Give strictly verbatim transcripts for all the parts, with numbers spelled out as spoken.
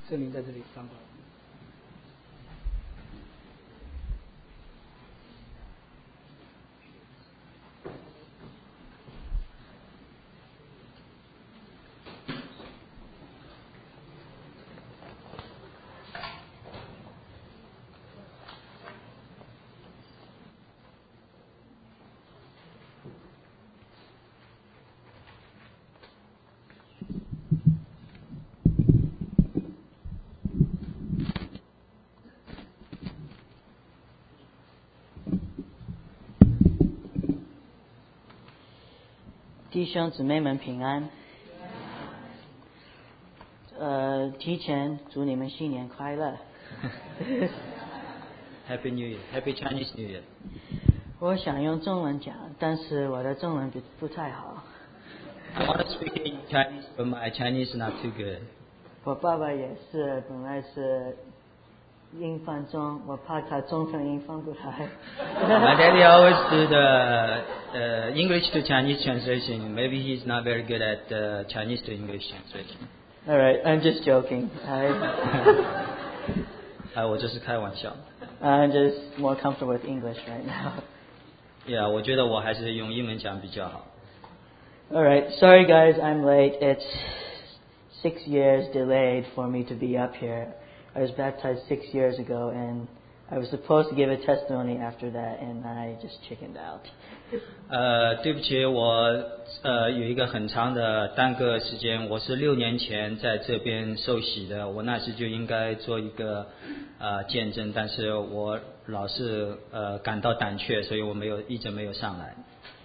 圣灵在这里上报。 弟兄姊妹们平安。呃，提前祝你们新年快乐。 Happy New Year, Happy Chinese New Year. 我想用中文讲，但是我的中文不不太好。 I want to speak in Chinese, but my Chinese is not too good. 我爸爸也是，本来是英翻中，我怕他中翻英翻不来。 My daddy always do the uh, English to Chinese translation. Maybe he's not very good at uh, Chinese to English translation. All right, I'm just joking. I 啊，我这是开玩笑。 I'm just more comfortable with English right now. Yeah, 我觉得我还是用英文讲比较好。 All right, sorry guys, I'm late. It's six years delayed for me to be up here. I was baptized six years ago, and I was supposed to give a testimony after that, and I just chickened out. 呃，对不起，我呃有一个很长的耽搁时间，我是六年前在这边受洗的，我那时就应该做一个呃见证，但是我老是呃感到胆怯，所以我没有一直没有上来。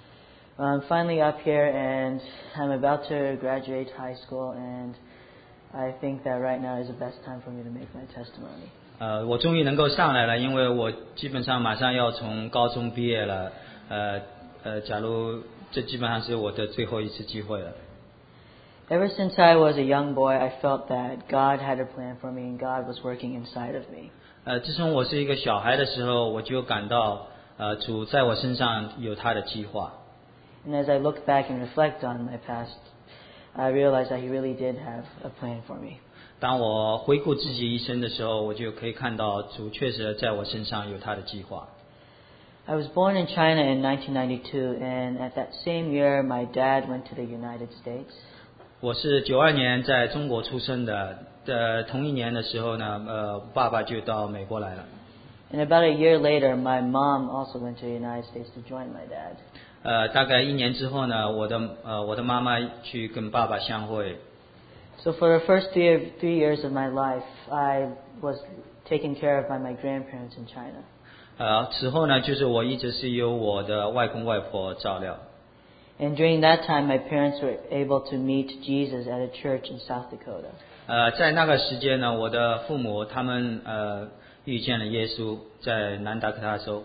I'm finally up here, and I'm about to graduate high school, and I think that right now is the best time for me to make my testimony. 呃，我终于能够上来了，因为我基本上马上要从高中毕业了。呃呃，假如这基本上是我的最后一次机会了。 Ever since I was a young boy, I felt that God had a plan for me, and God was working inside of me. 呃，自从我是一个小孩的时候，我就感到呃主在我身上有他的计划。 And as I look back and reflect on my past, I realized that He really did have a plan for me. 当我回顾自己一生的时候，我就可以看到主确实在我身上有他的计划。 I was born in China in nineteen ninety-two, and at that same year, my dad went to the United States. 我是九二年在中国出生的，呃，同一年的时候呢，呃，爸爸就到美国来了。 And about a year later, my mom also went to the United States to join my dad. 呃，大概一年之后呢，我的呃我的妈妈去跟爸爸相会。 So for the first three, three years of my life, I was taken care of by my grandparents in China. 呃，此后呢，就是我一直是由我的外公外婆照料。 And during that time, my parents were able to meet Jesus at a church in South Dakota. 呃，在那个时间呢，我的父母他们呃遇见了耶稣，在南达科他州。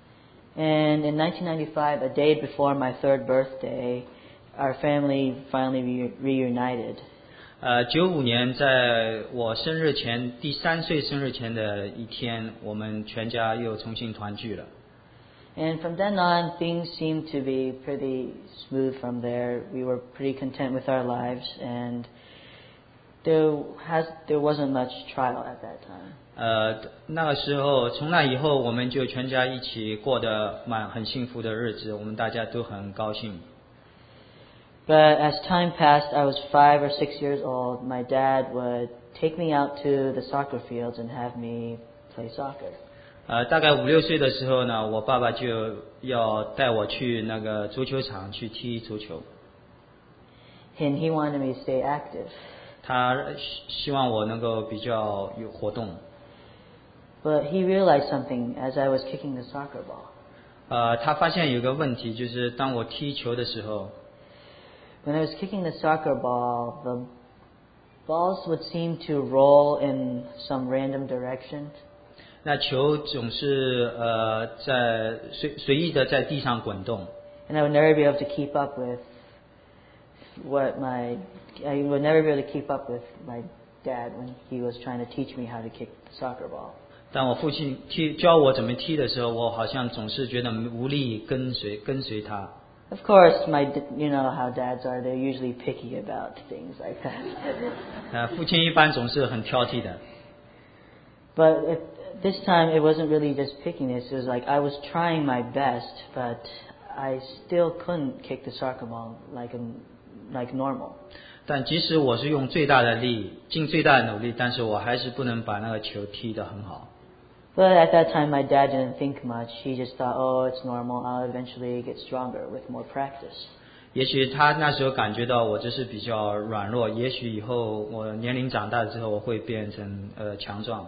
And in nineteen ninety-five, a day before my third birthday, our family finally re- reunited. 呃，九五年在我生日前第三岁生日前的一天，我们全家又重新团聚了。 And from then on, things seemed to be pretty smooth from there. We were pretty content with our lives, and there has there wasn't much trial at that time. 呃，那个时候，从那以后，我们就全家一起过得蛮很幸福的日子，我们大家都很高兴。 But as time passed, I was five or six years old. My dad would take me out to the soccer fields and have me play soccer. 呃，大概五六岁的时候呢，我爸爸就要带我去那个足球场去踢足球。 And he wanted me to stay active. 他希望我能够比较有活动。 But he realized something as I was kicking the soccer ball. 呃，他发现有个问题，就是当我踢球的时候， When I was kicking the soccer ball, the balls would seem to roll in some random direction. 那球总是呃在随随意的在地上滚动。 And I would never be able to keep up with what my I would never be able to keep up with my dad when he was trying to teach me how to kick the soccer ball. 当我父亲踢教我怎么踢的时候，我好像总是觉得无力跟随跟随他。 Of course, my you know how dads are. They're usually picky about things like that. 呃，父亲一般总是很挑剔的。 But it, this time it wasn't really just pickiness. It was like I was trying my best, but I still couldn't kick the soccer ball like a, like normal. 但即使我是用最大的力，尽最大的努力，但是我还是不能把那个球踢得很好。 But at that time, my dad didn't think much. He just thought, oh, it's normal. I'll eventually get stronger with more practice. 也许他那时候感觉到我这是比较软弱，也许以后我年龄长大之后我会变成呃强壮。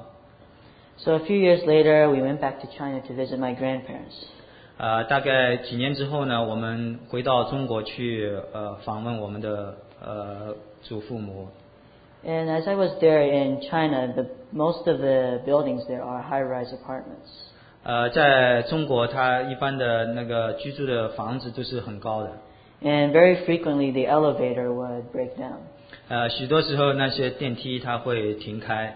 So a few years later, we went back to China to visit my grandparents. 呃，大概几年之后呢，我们回到中国去呃访问我们的呃祖父母。 And as I was there in China, the, most of the buildings there are high-rise apartments. 呃，在中国，它一般的那个居住的房子都是很高的。 And very frequently, the elevator would break down. 呃，许多时候那些电梯它会停开。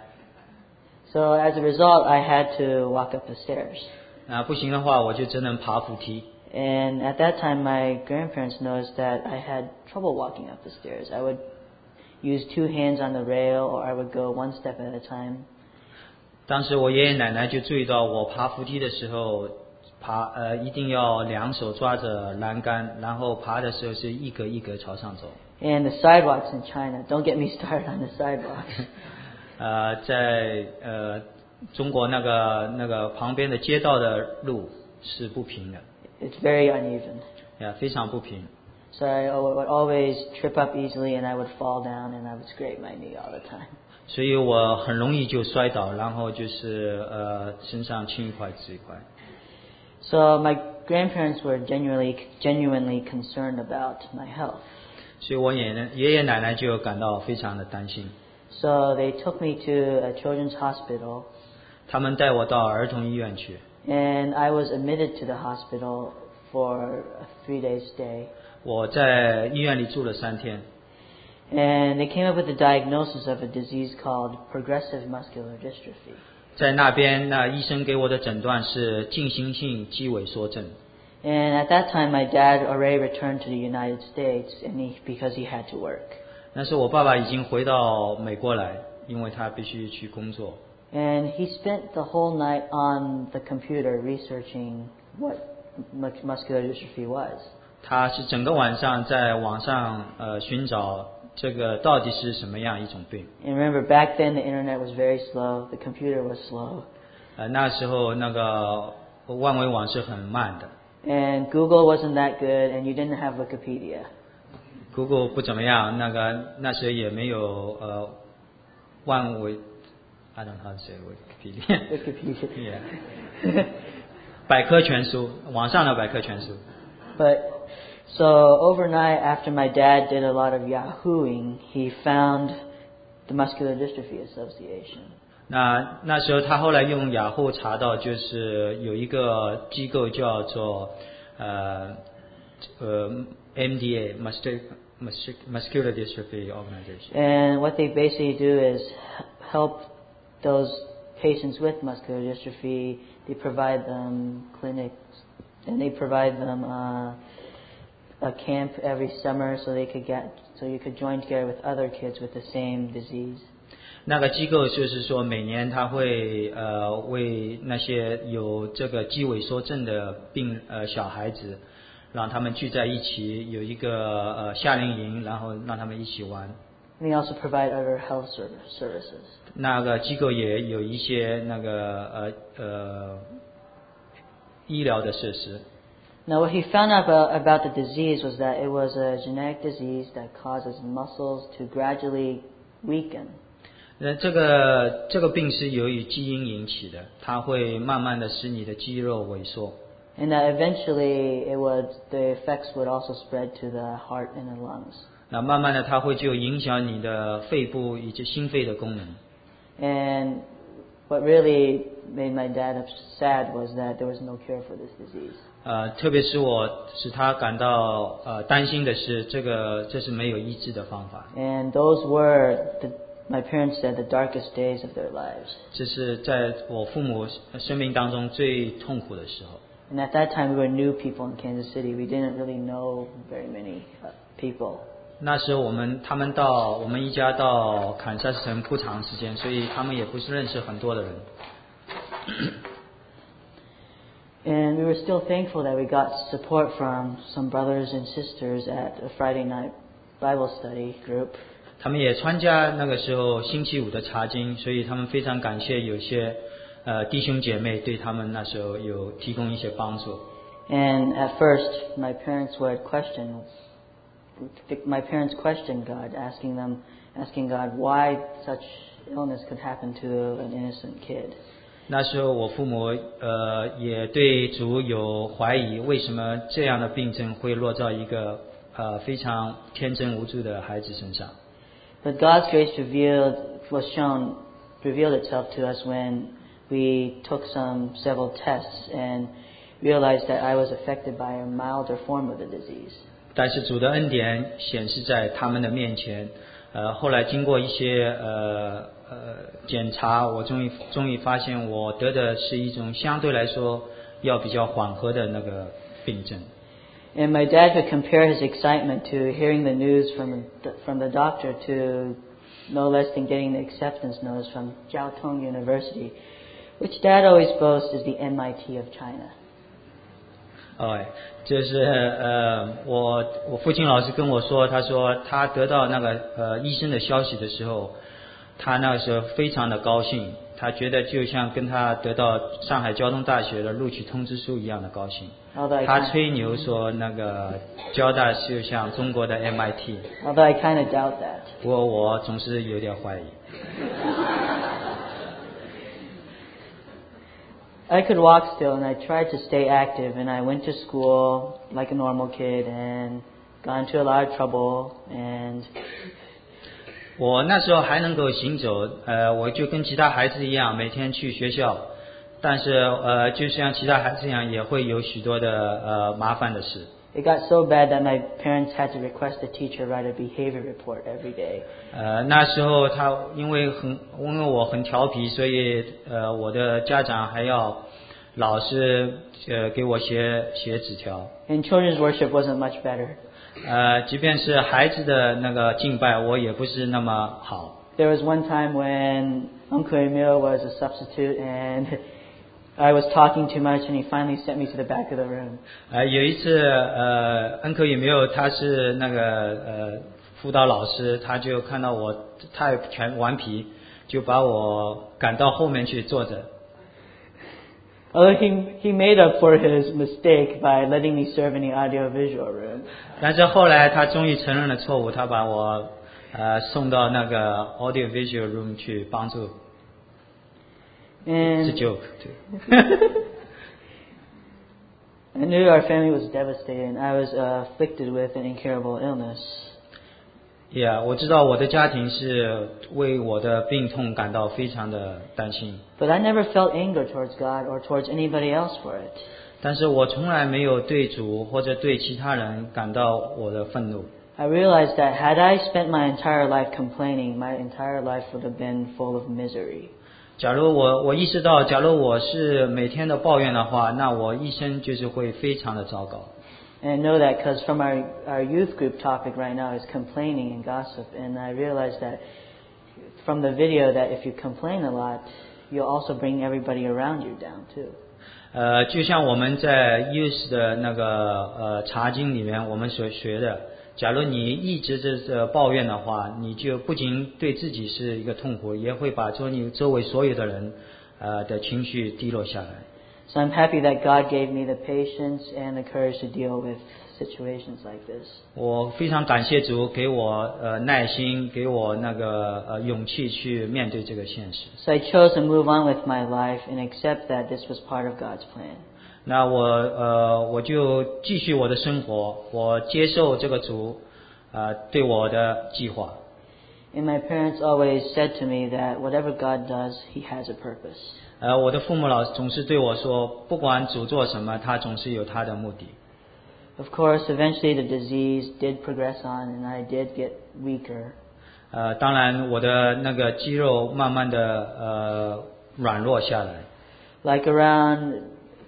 So as a result, I had to walk up the stairs. 啊、不行的话，我就只能爬扶梯。 And at that time, my grandparents noticed that I had trouble walking up the stairs. I would use two hands on the rail, or I would go one step at a time. 当时我爷爷奶奶就注意到我爬扶梯的时候，爬呃一定要两手抓着栏杆，然后爬的时候是一格一格朝上走。 And the sidewalks in China, don't get me started on the sidewalks. 呃，在呃中国那个那个旁边的街道的路是不平的。 It's very uneven. 呀，非常不平。 So I would always trip up easily, and I would fall down, and I would scrape my knee all the time. 所以我很容易就摔倒，然后就是呃身上青一块紫一块。 So my grandparents were genuinely, genuinely concerned about my health. 所以我爷爷爷爷奶奶就感到非常的担心。 So they took me to a children's hospital. 他们带我到儿童医院去。 And I was admitted to the hospital for a three-day stay. 我在医院里住了三天。 And they came up with the diagnosis of a disease called progressive muscular dystrophy. 在那边，那医生给我的诊断是进行性肌萎缩症。 And at that time, my dad already returned to the United States, and he, because he had to work. 那时我爸爸已经回到美国来，因为他必须去工作。 And he spent the whole night on the computer researching what muscular dystrophy was. 他是整个晚上在网上呃寻找这个到底是什么样一种病。 And remember, back then the internet was very slow, the computer was slow. 呃，那时候那个万维网是很慢的。 And Google wasn't that good, and you didn't have Wikipedia. Google 不怎么样，那个那时候也没有呃万维 ，I don't know how to say Wikipedia. Wikipedia. Yeah. 百科全书，网上的百科全书。 But so overnight, after my dad did a lot of Yahooing, he found the Muscular Dystrophy Association. 那那时候他后来用雅虎查到，就是有一个机构叫做呃呃 M D A Muscular Muscular Dystrophy Organization. And what they basically do is help those patients with muscular dystrophy. They provide them clinics, and they provide them uh, a camp every summer, so they could get so you could join together with other kids with the same disease. 那个机构就是说，每年他会呃为那些有这个肌萎缩症的病呃小孩子，让他们聚在一起，有一个呃夏令营，然后让他们一起玩。 And they also provide other health services. 那个机构也有一些那个呃呃医疗的设施。 Now, what he found out about, about the disease was that it was a genetic disease that causes muscles to gradually weaken. 那这个这个病是由于基因引起的，它会慢慢的使你的肌肉萎缩。 And that eventually it would, the effects would also spread to the heart and the lungs. 那慢慢的，它会就影响你的肺部以及心肺的功能。 And what really made my dad sad was that there was no cure for this disease. 呃，特别是我使他感到呃担心的是，这个这是没有医治的方法。 And those were, the, my parents said, the darkest days of their lives. 这是在我父母生命当中最痛苦的时候。 And at that time, we were new people in Kansas City. We didn't really know very many uh, people. 那时候我们他们到我们一家到堪萨斯城不长时间，所以他们也不是认识很多的人。 And we were still thankful that we got support from some brothers and sisters at a Friday night Bible study group. 他们也参加那个时候星期五的查经，所以他们非常感谢有些呃弟兄姐妹对他们那时候有提供一些帮助。 And at first, my parents would question, my parents questioned God, asking them, asking God why such illness could happen to an innocent kid. 那时候我父母呃也对主有怀疑，为什么这样的病症会落在一个呃非常天真无助的孩子身上。 But God's grace revealed was shown revealed itself to us when we took some several tests and realized that I was affected by a milder form of the disease. 但是主的恩典显示在他们的面前，呃，后来经过一些呃呃检查，我终于终于发现我得的是一种相对来说要比较缓和的那个病症。 And my dad could compare his excitement to hearing the news from the, from the doctor to no less than getting the acceptance notice from Jiao Tong University, which Dad always boasts is the M I T of China. 哎，就是呃，我我父亲老师跟我说，他说他得到那个呃医生的消息的时候，他那个时候非常的高兴，他觉得就像跟他得到上海交通大学的录取通知书一样的高兴。他吹牛说那个交大就像中国的 M I T。 Although I kind of doubt that. 不过我总是有点怀疑。 I could walk still, and I tried to stay active, and I went to school like a normal kid, and got into a lot of trouble, and 我那时候还能够行走，呃，我就跟其他孩子一样，每天去学校，但是呃，就像其他孩子一样，也会有许多的呃麻烦的事。 It got so bad that my parents had to request the teacher write a behavior report every day. 呃，那时候他因为很因为我很调皮，所以呃，我的家长还要老师呃给我写写纸条。 And children's worship wasn't much better. 呃，即便是孩子的那个敬拜，我也不是那么好。 There was one time when Uncle Emil was a substitute and I was talking too much, and he finally sent me to the back of the room. 呃，有一次，呃，恩科有没有？他是那个呃辅导老师，他就看到我太全顽皮，就把我赶到后面去坐着。 Although he he made up for his mistake by letting me serve in the audio-visual room. 但是后来他终于承认了错误，他把我呃送到那个 audio-visual room 去帮助。 And It's a joke. I knew our family was devastated, and I was uh, afflicted with an incurable illness. Yeah, 我知道我的家庭是为我的病痛感到非常的担心。 But I never felt anger towards God or towards anybody else for it. 但是我从来没有对主或者对其他人感到我的愤怒。 I realized that had I spent my entire life complaining, my entire life would have been full of misery. 假如我我意识到，假如我是每天的抱怨的话，那我一生就是会非常的糟糕。 And I know that because from our our youth group topic right now is complaining and gossip, and I realized that from the video that if you complain a lot, you'll also bring everybody around you down too. 呃，就像我们在 youth 的那个呃查经里面我们所学的，假如你一直是抱怨的话，你就不仅对自己是一个痛苦，也会把周你周围所有的人呃的情绪低落下来。 So I'm happy that God gave me the patience and the courage to deal with situations like this. 我非常感谢主给我呃耐心，给我那个呃勇气去面对这个现实。 So I chose to move on with my life and accept that this was part of God's plan. 那我呃我就继续我的生活，我接受这个主呃对我的计划。 And my parents always said to me that whatever God does, He has a purpose. 呃，我的父母老总是对我说，不管主做什么，他总是有他的目的。 Of course, eventually the disease did progress on, and I did get weaker. 呃，当然我的那个肌肉慢慢的呃软弱下来。 Like around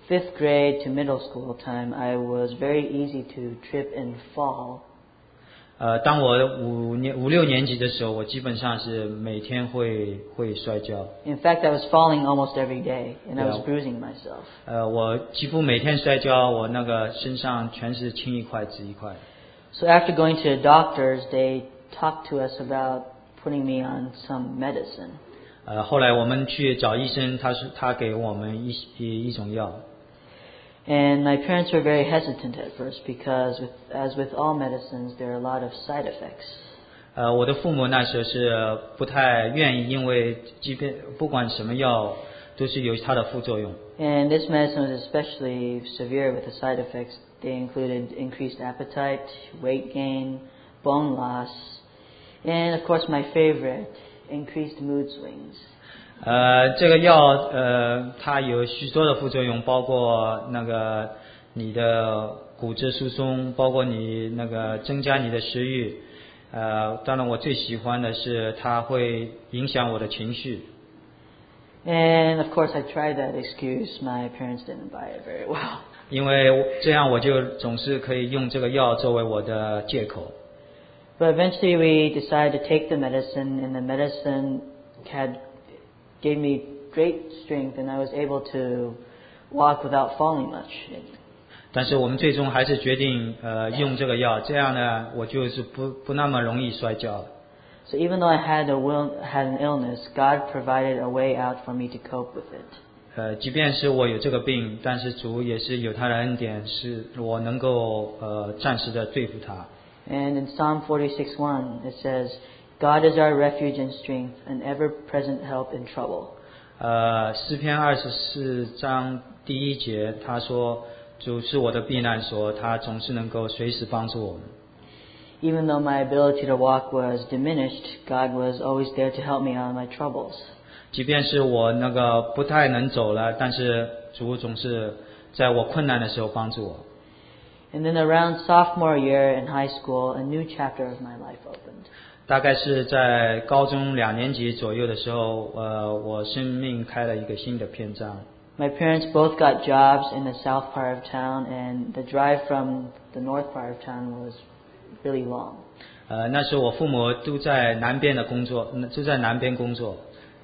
fifth grade to middle school time, I was very easy to trip and fall. 呃，当我五年五六年级的时候，我基本上是每天会会摔跤。 In fact, I was falling almost every day, and I was Yeah. bruising myself. 呃，我几乎每天摔跤，我那个身上全是青一块紫一块。 So after going to the doctors, they talked to us about putting me on some medicine. 呃，后来我们去找医生，他是他给我们一一一种药。 And my parents were very hesitant at first because, with, as with all medicines, there are a lot of side effects. 呃，我的父母那时候是不太愿意，因为即便不管什么药，都是有它的副作用。 And this medicine was especially severe with the side effects. They included increased appetite, weight gain, bone loss, and of course my favorite, increased mood swings. 呃，这个药呃，它有许多的副作用，包括那个你的骨质疏松，包括你那个增加你的食欲。呃，当然我最喜欢的是它会影响我的情绪。 And of course I tried that excuse. My parents didn't buy it very well. 因为这样我就总是可以用这个药作为我的借口。 But eventually we decided to take the medicine, and the medicine had gave me great strength, and I was able to walk without falling much. 但是我们最终还是决定呃用这个药，这样呢我就是不不那么容易摔跤。 So even though I had a will, had an illness, God provided a way out for me to cope with it. 呃，即便是我有这个病，但是主也是有他的恩典，是我能够呃暂时的对付它。 And in Psalm forty-six one, it says, God is our refuge and strength, an ever-present help in trouble. 呃，诗篇二十四章第一节，他说：“主是我的避难所，他总是能够随时帮助我们。” Even though my ability to walk was diminished, God was always there to help me out of my troubles. 即便是我那个不太能走了，但是主总是在我困难的时候帮助我。 And then around sophomore year in high school, a new chapter of my life opened. 大概是在高中两年级左右的时候，呃，我生命开了一个新的篇章。 My parents both got jobs in the south part of town, and the drive from the north part of town was really long. 呃，那时候我父母都在南边的工作，都在南边工作。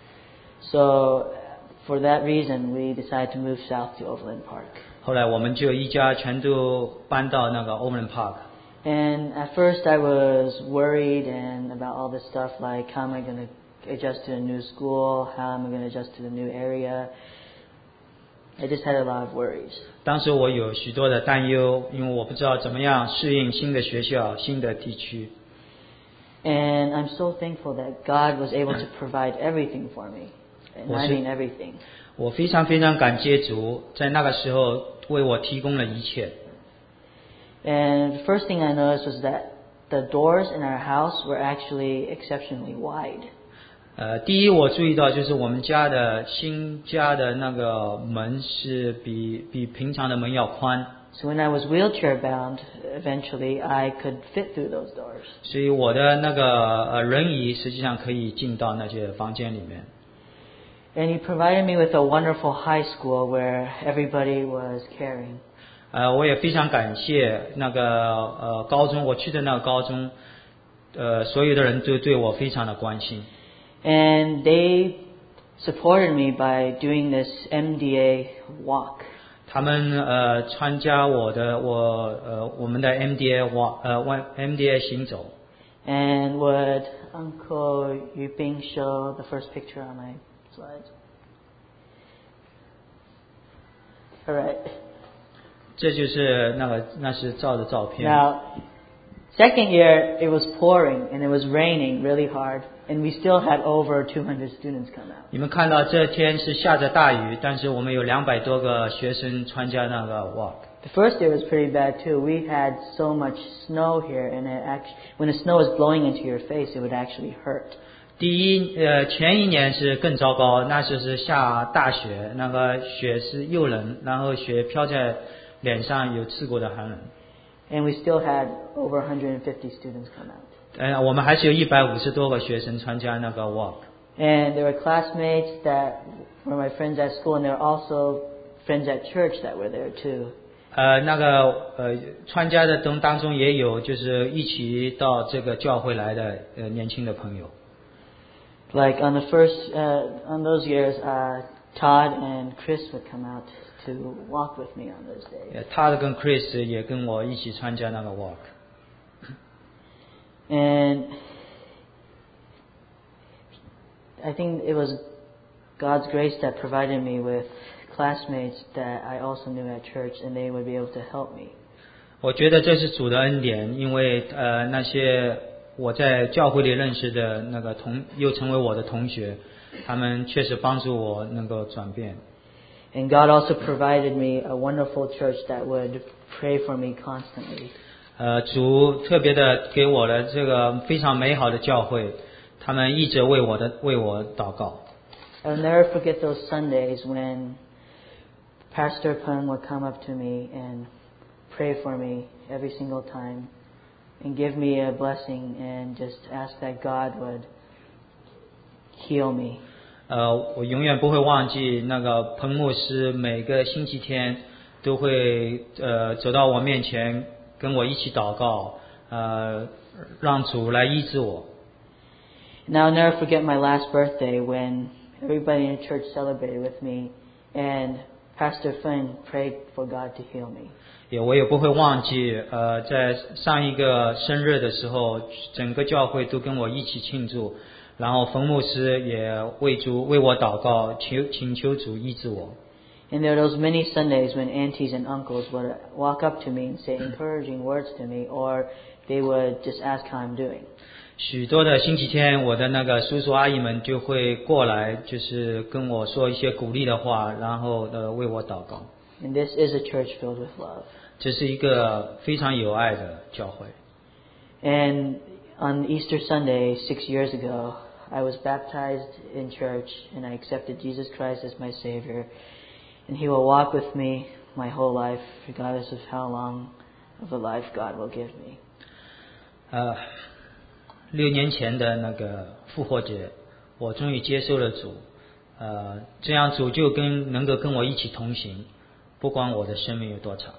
So for that reason, we decided to move south to Overland Park. 后来我们就一家全都搬到那个 Overland Park。 And at first I was worried and about all this stuff, like how am I going to adjust to a new school, how am I going to adjust to the new area. I just had a lot of worries. 当时我有许多的担忧，因为我不知道怎么样适应新的学校、新的地区。 And I'm so thankful that God was able to provide everything for me. And I mean everything. 我非常非常感谢主，在那个时候为我提供了一切。 And the first thing I noticed was that the doors in our house were actually exceptionally wide. 呃，第一我注意到就是我们家的新家的那个门是比比平常的门要宽。 So when I was wheelchair bound, eventually I could fit through those doors. 所以我的那个呃轮椅实际上可以进到那些房间里面。 And He provided me with a wonderful high school where everybody was caring. 呃，我也非常感谢那个呃高中，我去的那个高中，呃，所有的人都对我非常的关心。 And they supported me by doing this M D A walk. 他们呃参加我的我呃我们的 M D A walk 呃 M D A 行走。 And would Uncle Yuping show the first picture on my slides? All right. 这就是那个那是照的照片。 Now, second year it was pouring and it was raining really hard, and we still had over two hundred students come out. 你们看到这天是下着大雨，但是我们有两百多个学生参加那个 walk。 The first year was pretty bad too. We had so much snow here, and it actually, when the snow was blowing into your face, it would actually hurt. 第一呃前一年是更糟糕，那时是下大雪，那个雪是又冷，然后雪飘在脸上，有刺骨的寒冷。 And we still had over one hundred fifty students come out. 呃，我们还是有一百五十多个学生参加那个 walk。 And there were classmates that were my friends at school, and they were also friends at church that were there too. 呃，那个呃，参加的中当中也有就是一起到这个教会来的呃年轻的朋友。 Like on the first, uh, on those years, uh, Todd and Chris would come out to walk with me on those days. Todd 跟 Chris 也跟我一起参加那个 walk。 And I think it was God's grace that provided me with classmates that I also knew at church, and they would be able to help me. 我觉得这是主的恩典，因为呃那些我在教会里认识的那个同又成为我的同学，他们确实帮助我能够转变。 And God also provided me a wonderful church that would pray for me constantly. 呃，主特别的给我了这个非常美好的教会，他们一直为我的为我祷告。 I'll never forget those Sundays when Pastor Peng would come up to me and pray for me every single time and give me a blessing and just ask that God would heal me. 呃，我永远不会忘记那个彭牧师每个星期天都会呃走到我面前跟我一起祷告，呃，让主来医治我。 And I'll never forget my last birthday when everybody in the church celebrated with me and Pastor Flynn prayed for God to heal me. 也我也不会忘记，呃，在上一个生日的时候，整个教会都跟我一起庆祝，然后冯牧师也为主为我祷告，求请求主医治我。 And there are those many Sundays when aunties and uncles would walk up to me and say encouraging words to me, or they would just ask how I'm doing. 许多的星期天，我的那个叔叔阿姨们就会过来，就是跟我说一些鼓励的话，然后呃为我祷告。 And this is a church filled with love. 这是一个非常有爱的教会。 And on Easter Sunday six years ago, I was baptized in church and I accepted Jesus Christ as my Savior. And He will walk with me my whole life, regardless of how long of a life God will give me. 呃，六年前的那个复活节，我终于接受了主，呃，这样主就跟能够跟我一起同行，不管我的生命有多长。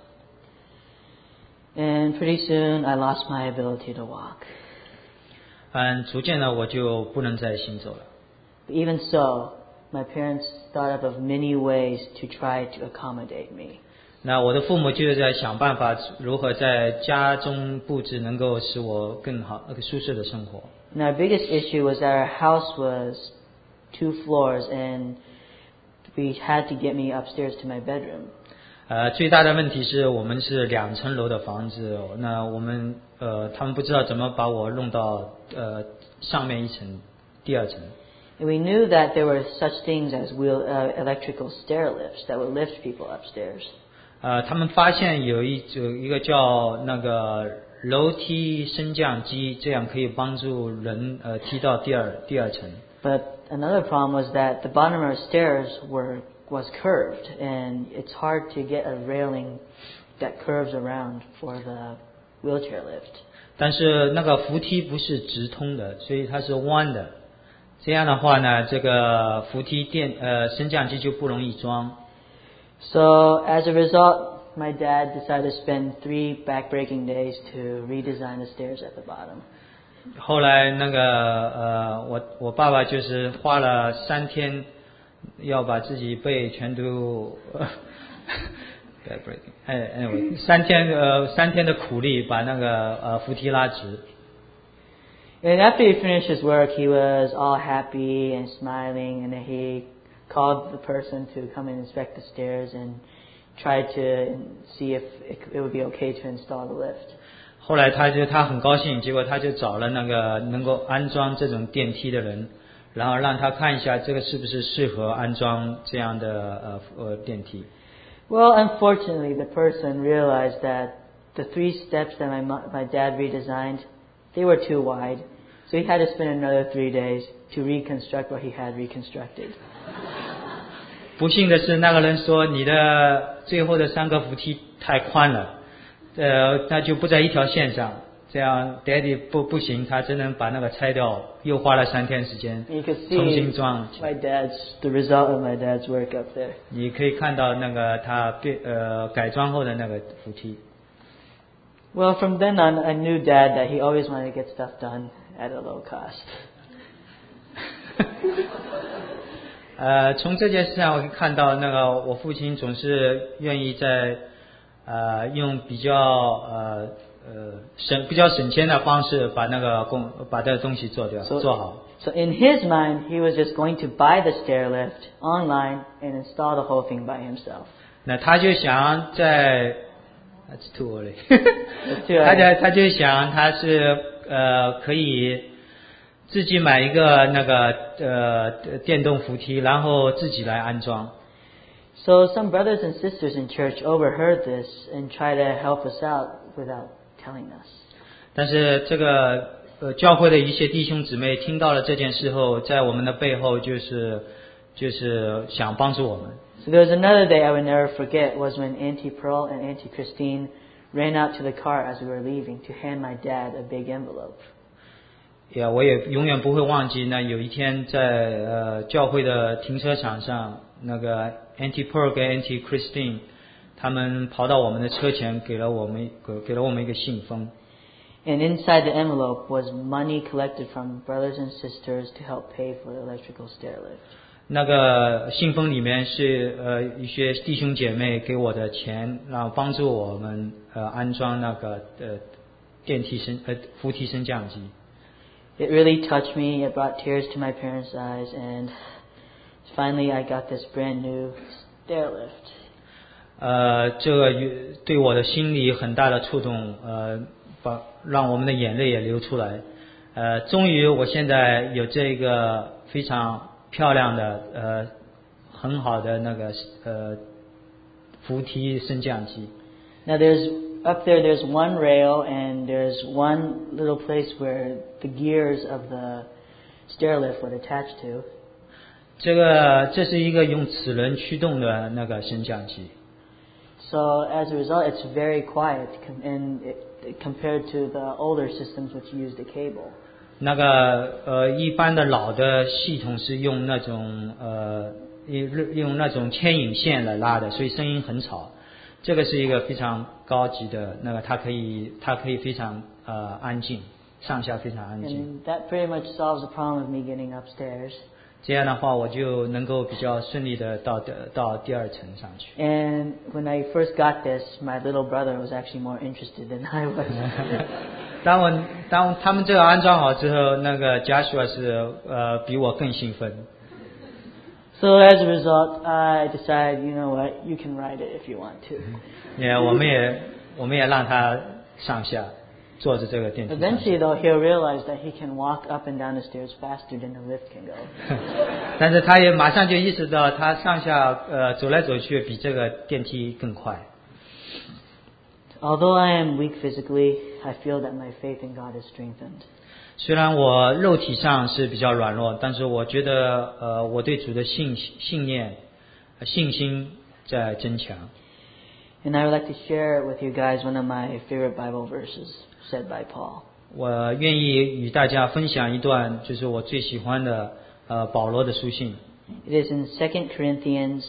And pretty soon I lost my ability to walk. 嗯，逐渐的我就不能再行走了。 But even so, my parents thought up of many ways to try to accommodate me. 那我的父母就是在想办法如何在家中布置能够使我更好、更舒适的生活。 And our biggest issue was that our house was two floors and we had to get me upstairs to my bedroom. 呃，最大的问题是我们是两层楼的房子，那我们呃，他们不知道怎么把我弄到呃上面一层，第二层。 And we knew that there were such things as wheel, uh, electrical stair lifts that would lift people upstairs. 呃，他们发现有一有一个叫那个楼梯升降机，这样可以帮助人呃踢到第二第二层。 But another problem was that the bottom of our stairs were was curved, and it's hard to get a railing that curves around for the wheelchair lift. 但是那个扶梯不是直通的，所以它是弯的。这样的话呢，这个扶梯电呃升降机就不容易装。 So as a result, my dad decided to spend three back-breaking days to redesign the stairs at the bottom. 后来那个呃，我我爸爸就是花了三天，要把自己背全都back-breaking，哎，anyway，三天呃三天的苦力把那个呃扶梯拉直。 And after he finished his work, he was all happy and smiling, and then he called the person to come and inspect the stairs and tried to see if it would be okay to install the lift. 后来他就他很高兴，结果他就找了那个能够安装这种电梯的人，然后让他看一下这个是不是适合安装这样的呃呃电梯。 Well, unfortunately, the person realized that the three steps that my my dad redesigned, they were too wide, so he had to spend another three days to reconstruct what he had reconstructed. 不幸的是，那个人说你的最后的三个扶梯太宽了，呃，那就不在一条线上， 这样 Daddy 不不行，他只能把那个拆掉，又花了三天时间 You could 重 see 新装。 my dad's the result of my dad's work up there. 你可以看到那个他变呃改装后的那个扶梯。 Well, from then on, I knew Dad that he always wanted to get stuff done at a low cost. 呃，从这件事上我可以看到，那个我父亲总是愿意在呃用比较呃呃省比较省钱的方式把那个工把这个东西做掉 So, 做好。 so in his mind, he was just going to buy the stair lift online and install the whole thing by himself. 那他就想在 That's too early. That's too early. 他就他就想他是呃可以自己买一个那个呃电动扶梯，然后自己来安装。 So some brothers and sisters in church overheard this and tried to help us out without telling us. 但是这个呃教会的一些弟兄姊妹听到了这件事后，在我们的背后就是就是想帮助我们。 So there was another day I would never forget was when Auntie Pearl and Auntie Christine ran out to the car as we were leaving to hand my dad a big envelope. 呀，我也永远不会忘记。那有一天在呃教会的停车场上，那个 Auntie Pearl 跟 Auntie Christine 他们跑到我们的车前，给了我们给给了我们一个信封。 And inside the envelope was money collected from brothers and sisters to help pay for the electrical stair lift. 那个信封里面是呃一些弟兄姐妹给我的钱，然后帮助我们呃安装那个呃电梯升呃扶梯升降机。 It really touched me. It brought tears to my parents' eyes, and finally I got this brand new stair lift. 呃，这个对我的心里很大的触动，呃，把让我们的眼泪也流出来。呃，终于我现在有这个非常漂亮的呃很好的那个呃扶梯升降机。 Now there's up there there's one rail and there's one little place where the gears of the stair lift would attach to. 这个这是一个用齿轮驱动的那个升降机。 So as a result, it's very quiet and it, compared to the older systems which used a cable. 那个呃一般的老的系统是用那种呃用用那种牵引线来拉的，所以声音很吵。这个是一个非常高级的那个，它可以它可以非常呃安静，上下非常安静。 And that pretty much solves the problem of me getting upstairs. 这样的话，我就能够比较顺利的到的到第二层上去。 And when I first got this, my little brother was actually more interested than I was. 当我当他们这个安装好之后，那个 Joshua 是呃比我更兴奋。 So as a result, I decided, you know what, you can ride it if you want to. 也我们也我们也让他上下坐着这个电梯。 Eventually, though, he'll realize that he can walk up and down the stairs faster than the lift can go. 但是他也马上就意识到，他上下呃走来走去比这个电梯更快。 Although I am weak physically, I feel that my faith in God is strengthened. 虽然我肉体上是比较软弱，但是我觉得呃我对主的信信念信心在增强。 And I would like to share with you guys one of my favorite Bible verses said by Paul. 我愿意与大家分享一段就是我最喜欢的呃保罗的书信。 It is in Second Corinthians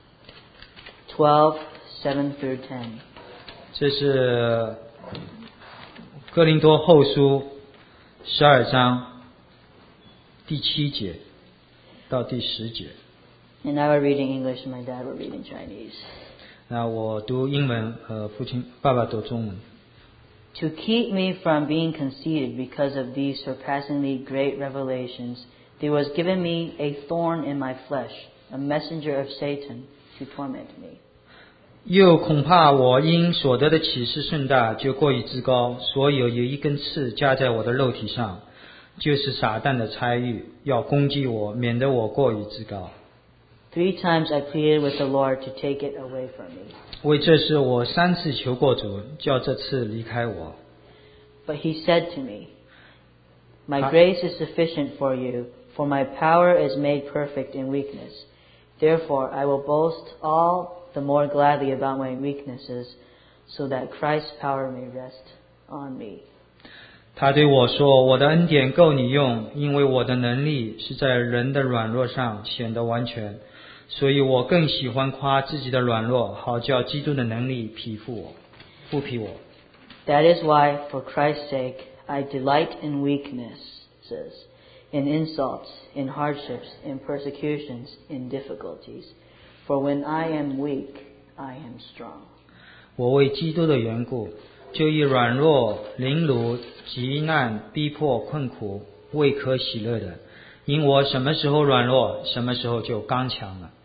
twelve, seven through ten. 这是哥林多后书十二章第七节到第十节。 And I will read in English and my dad will read in Chinese. 那我读英文，呃，父亲爸爸读中文。 To keep me from being conceited because of these surpassingly great revelations, there was given me a thorn in my flesh, a messenger of Satan to torment me. 又恐怕我因所得的启示甚大，就过于自高，所以有一根刺加在我的肉体上，就是撒旦的差役，要攻击我，免得我过于自高。 Three times I pleaded with the Lord to take it away from me. 为这事我三次求过主，叫这次离开我。 But he said to me, My grace is sufficient for you, for my power is made perfect in weakness. Therefore I will boast all the more gladly about my weaknesses, so that Christ's power may rest on me. 他对我说，我的恩典够你用，因为我的能力是在人的软弱上显得完全，所以我更喜欢夸自己的软弱，好叫基督的能力匹附我，复辟我。 That is why, for Christ's sake, I delight in weaknesses, in insults, in hardships, in persecutions, in difficulties. For when I am weak, I am strong. 我为基督的缘故，就以软弱、凌辱、急难、逼迫、困苦为可喜乐的，因我什么时候软弱，什么时候就刚强了。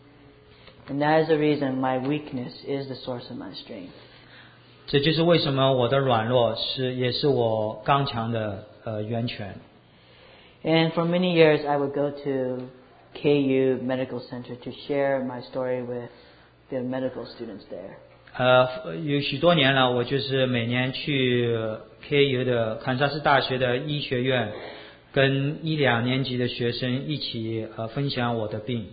And that is the reason my weakness is the source of my strength. 这就是为什么我的软弱是也是我刚强的呃源泉。 And for many years, I would go to K U Medical Center to share my story with the medical students there. 呃，有许多年了，我就是每年去 K U 的堪萨斯大学的医学院，跟一两年级的学生一起呃分享我的病。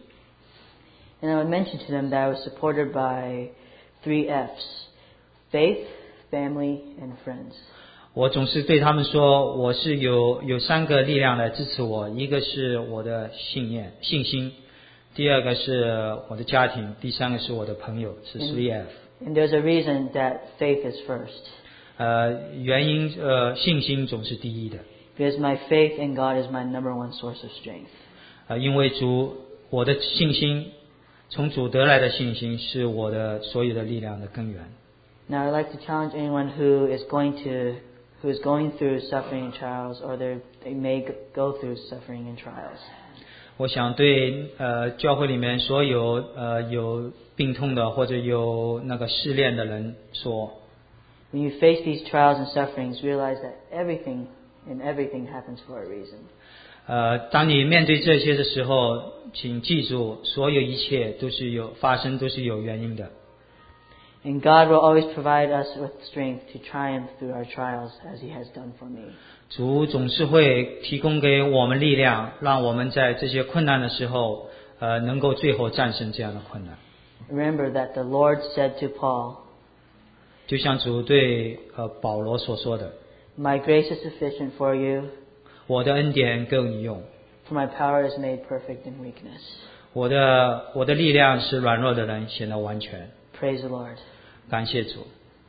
And I would mention to them that I was supported by three F's: faith, family, and friends. 我总是对他们说，我是有有三个力量来支持我，一个是我的信念信心，第二个是我的家庭，第三个是我的朋友，是 three F。 And there's a reason that faith is first. 呃，原因呃信心总是第一的。 Because my faith in God is my number one source of strength. 呃，因为主，我的信心，从主得来的信心是我的所有的力量的根源。 Now I'd like to challenge anyone who is going to who is going through suffering and trials, or they they may go through suffering and trials. 我想对呃教会里面所有呃有病痛的或者有那个试炼的人说， When you face these trials and sufferings, realize that everything and everything happens for a reason. 呃，当你面对这些的时候，请记住，所有一切都是有发生，都是有原因的。 And God will always provide us with strength to triumph through our trials, as He has done for me. 主总是会提供给我们力量，让我们在这些困难的时候，呃，能够最后战胜这样的困难。 Remember that the Lord said to Paul, 就像主对呃保罗所说的， "My grace is sufficient for you, 我的恩典够你用， for my power is made perfect in weakness." 我的我的力量使软弱的人显得完全。 Praise the Lord. 感谢主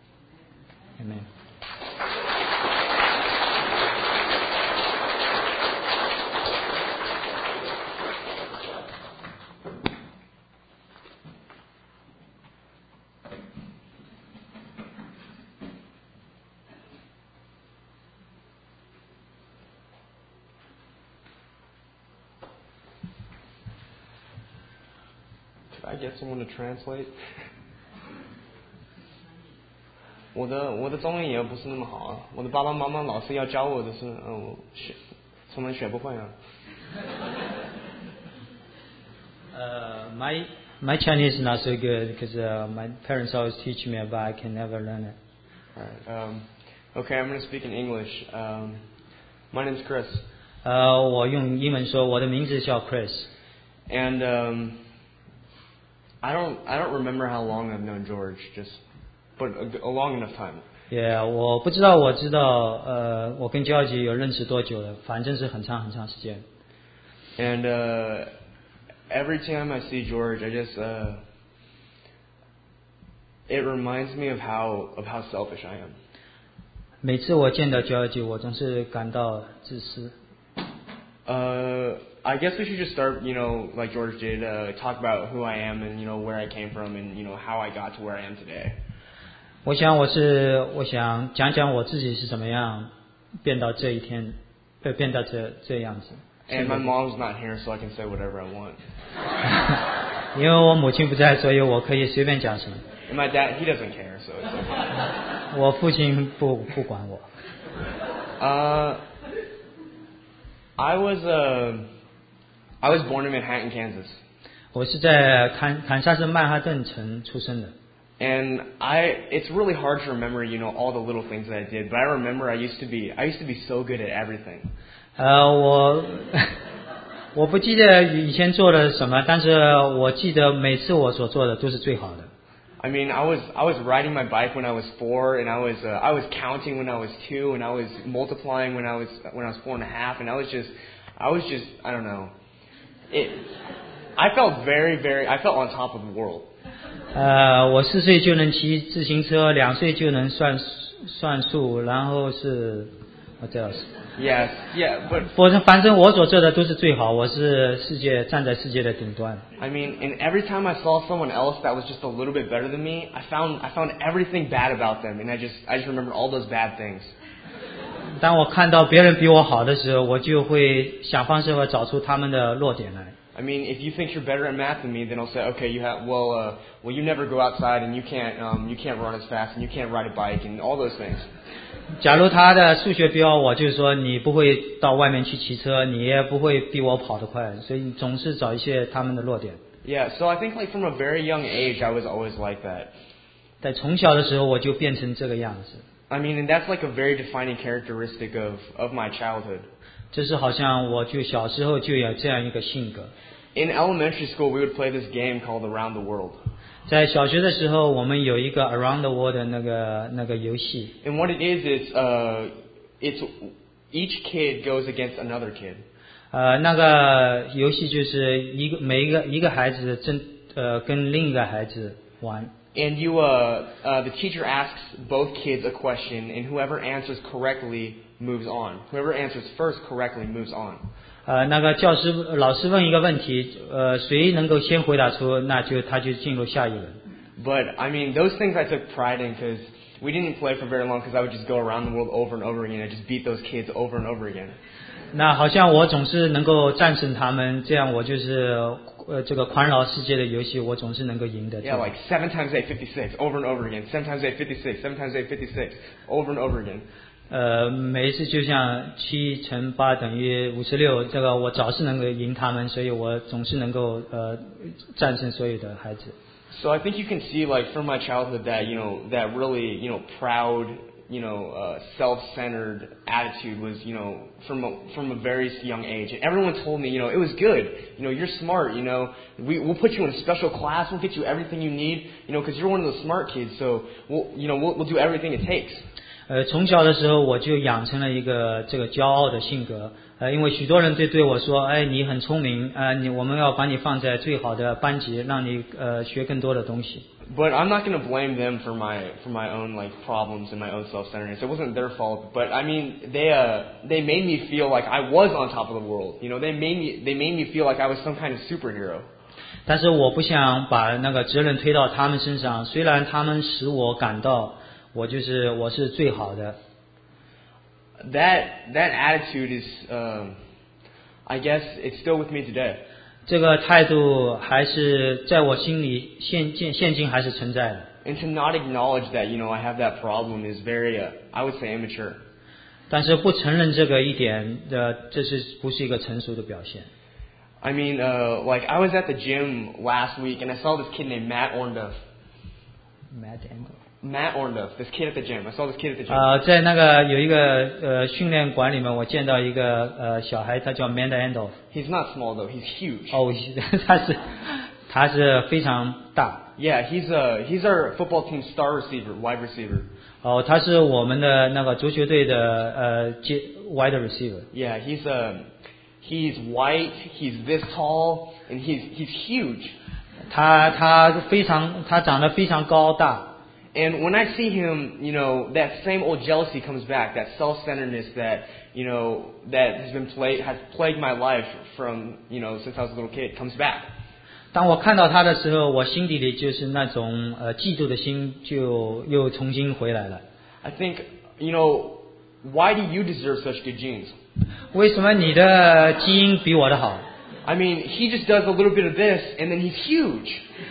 ，Amen。 Could I get someone to translate? 我的我的中文也不是那么好啊，我的爸爸妈妈老师要教我的是，嗯，我学从来学不会啊。 Uh, my my Chinese is not so good because uh, my parents always teach me, but I can never learn it. All right. Um, okay, I'm going to speak in English. Um, my name's Chris. 呃，我用英文说，我的名字叫 Chris。 And um, I don't I don't remember how long I've known George, just but a, a long enough time. Yeah， 我不知道，我知道，呃，我跟 George 有认识多久了，反正是很长很长时间。 And uh, every time I see George, I just uh, it reminds me of how of how selfish I am. 每次我见到 George， 我总是感到自私。 Uh, I guess we should just start, you know, like George did, uh, talk about who I am and, you know, where I came from and, you know, how I got to where I am today. 我想我是我想讲讲我自己是怎么样变到这一天，呃，变到这这样子。 And my mom's not here, so I can say whatever I want. 因为我母亲不在，所以我可以随便讲什么。 And my dad, he doesn't care, so it's okay. 我父亲不不管我。 Uh, I was uh, I was born in Manhattan, Kansas. 我是在堪堪萨斯曼哈顿城出生的。 And I, it's really hard to remember, you know, all the little things that I did. But I remember I used to be, I used to be so good at everything. 呃，我我不记得以前做了什么，但是我记得每次我所做的都是最好的。 I mean, I was I was riding my bike when I was four, and I was uh, I was counting when I was two, and I was multiplying when I was when I was four and a half, and I was just I was just I don't know. It I felt very very I felt on top of the world. 呃，我四岁就能骑自行车，两岁就能算算数，然后是我这样是。 Yes, yeah, but 反正反正我所做的都是最好，我是世界站在世界的顶端。 I mean, and every time I saw someone else that was just a little bit better than me, I found I found everything bad about them, and I just I just remember all those bad things. 当我看到别人比我好的时候，我就会想方设法找出他们的弱点来。 I mean, if you think you're better at math than me, then I'll say, okay, you have well, uh, well, you never go outside, and you can't um, you can't run as fast, and you can't ride a bike, and all those things. 假如他的数学比我，我就是说你不会到外面去骑车，你也不会比我跑得快，所以你总是找一些他们的弱点。 Yeah, so I think like from a very young age, I was always like that. 在从小的时候我就变成这个样子。 I mean, and that's like a very defining characteristic of of my childhood. 这是好像我就小时候就有这样一个性格。 In elementary school, we would play this game called Around the World. 在小学的时候，我们有一个 Around the World 的那个那个游戏。 And what it is, it's uh, it's each kid goes against another kid. 呃，那个游戏就是一个每一个一个孩子争呃跟另一个孩子玩。 And you, uh, uh, the teacher asks both kids a question, and whoever answers correctly moves on. Whoever answers first correctly moves on. 呃，那个教师老师问一个问题，呃，谁能够先回答出，那就他就进入下一轮。 But I mean, those things I took pride in because we didn't play for very long because I would just go around the world over and over again and just beat those kids over and over again. 那好像我总是能够战胜他们，这样我就是呃这个环绕世界的游戏，我总是能够赢得。 Yeah, like seven times eight, fifty-six, over and over again. Seven times eight, fifty-six. Seven times eight, fifty-six, over and over again. 呃，每一次就像七乘八等于五十六，这个我总是能够赢他们，所以我总是能够呃战胜所有的孩子。 So I think you can see, like, from my childhood that, you know, that really, you know, proud, you know, uh, self-centered attitude was, you know, from a, from a very young age. And everyone told me, you know, it was good. You know, you're smart, you know. We, we'll put you in a special class. We'll get you everything you need, you know, because you're one of the smart kids. So, we'll, you know, we'll, we'll do everything it takes. 呃，从小的时候我就养成了一个这个骄傲的性格，呃，因为许多人对对我说，哎，你很聪明，呃，你我们要把你放在最好的班级，让你呃学更多的东西。 But I'm not going to blame them for my for my own like problems and my own self-centeredness. It wasn't their fault, but I mean they uh they made me feel like I was on top of the world. You know, they made me they made me feel like I was some kind of superhero. 但是我不想把那个责任推到他们身上，虽然他们使我感到我就是我是最好的。 That that attitude is, um, I guess, it's still with me today. 这个态度还是在我心里现现现今还是存在的。 And to not acknowledge that, you know, I have that problem is very, uh, I would say, immature. 但是不承认这个一点的，这是不是一个成熟的表现？ I mean, uh, like I was at the gym last week and I saw this kid named Matt Orndorff. Matt Orndorff. Matt Orndorff, this kid at the gym. I saw this kid at the gym. 呃，在那个有一个呃训练馆里面，我见到一个呃小孩，他叫 Matt Orndorff。 He's not small though. He's huge. 哦，他是他是非常大。 Yeah, he's a he's our football team star receiver, wide receiver. 哦，他是我们的那个足球队的呃接 wide receiver。 Yeah, he's a he's white. He's this tall, and he's he's huge. 他他非常他长得非常高大。 And when I see him, you know, that same old jealousy comes back, that self-centeredness that, you know, that has been pla- has plagued my life from, you know, since I was a little kid, comes back. 当我看到他的时候，我心底里就是那种呃嫉妒的心就又重新回来了。 I think, you know, why do you deserve such good genes? 为什么你的基因比我的好？ I mean, he just does a little bit of this, and then he's huge.